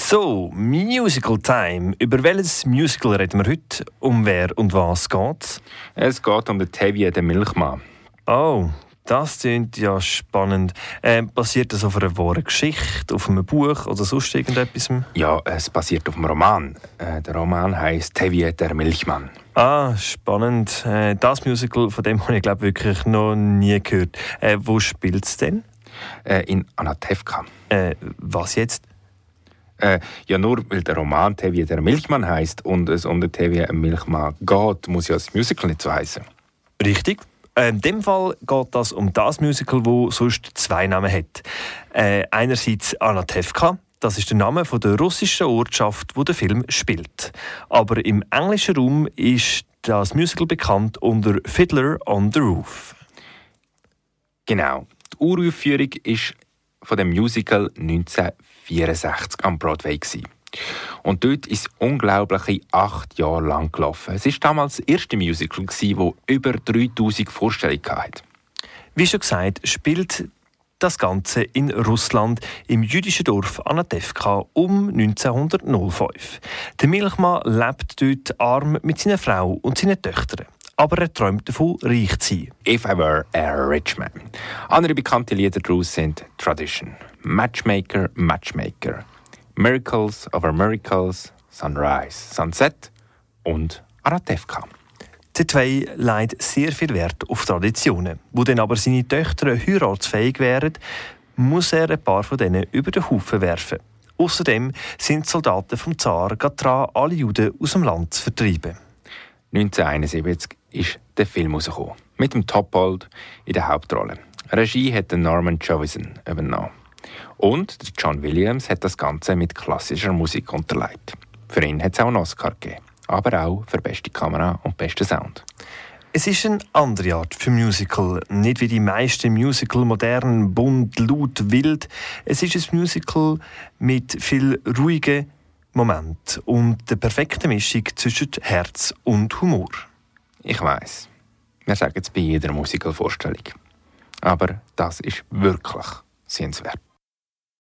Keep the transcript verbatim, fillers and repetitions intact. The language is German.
So, Musical Time. Über welches Musical reden wir heute? Um wer und was geht's? Es geht um den Tevye, den Milchmann. Oh, das klingt ja spannend. Äh, basiert das auf einer wahren Geschichte, auf einem Buch oder sonst irgendetwas? Ja, es basiert auf einem Roman. Äh, der Roman heisst Tevye, der Milchmann. Ah, spannend. Äh, das Musical, von dem habe ich glaube wirklich noch nie gehört. Äh, wo spielt es denn? Äh, in Anatevka. Äh, was jetzt? Äh, ja, nur weil der Roman Tevye, der Milchmann heisst und es um den Tevye, einen Milchmann geht, muss ja das Musical nicht so heißen. Richtig. Äh, in dem Fall geht das um das Musical, das sonst zwei Namen hat. Äh, einerseits Anatevka, das ist der Name von der russischen Ortschaft, wo der Film spielt. Aber im englischen Raum ist das Musical bekannt unter Fiddler on the Roof. Genau. Die Uraufführung ist von dem Musical neunzehnhundertvierundsechzig am Broadway gewesen. Und dort ist es unglaubliche acht Jahre lang gelaufen. Es war damals das erste Musical, das über dreitausend Vorstellungen hatte. Wie schon gesagt, spielt das Ganze in Russland im jüdischen Dorf Anatevka um neunzehnhundertfünf. Der Milchmann lebt dort arm mit seiner Frau und seinen Töchtern. Aber er träumt davon, reich zu sein. «If I Were a Rich Man». Andere bekannte Lieder daraus sind «Tradition», «Matchmaker, Matchmaker», «Miracles over Miracles», «Sunrise, Sunset» und «Anatevka». Der zwei legt sehr viel Wert auf Traditionen. Wo dann aber seine Töchter heiratsfähig wären, muss er ein paar von denen über den Haufen werfen. Außerdem sind die Soldaten vom Zar gerade dran, alle Juden aus dem Land zu vertreiben. neunzehnhunderteinundsiebzig ist der Film herausgekommen. Mit dem Toppold in der Hauptrolle. Regie hat Norman Jewison übernommen. Und John Williams hat das Ganze mit klassischer Musik unterlegt. Für ihn hat es auch einen Oscar gegeben. Aber auch für beste Kamera und besten Sound. Es ist eine andere Art für Musical. Nicht wie die meisten Musical, modern, bunt, laut, wild. Es ist ein Musical mit viel ruhigen Momenten und der perfekten Mischung zwischen Herz und Humor. Ich weiss, wir sagen es bei jeder Musical-Vorstellung. Aber das ist wirklich sehenswert.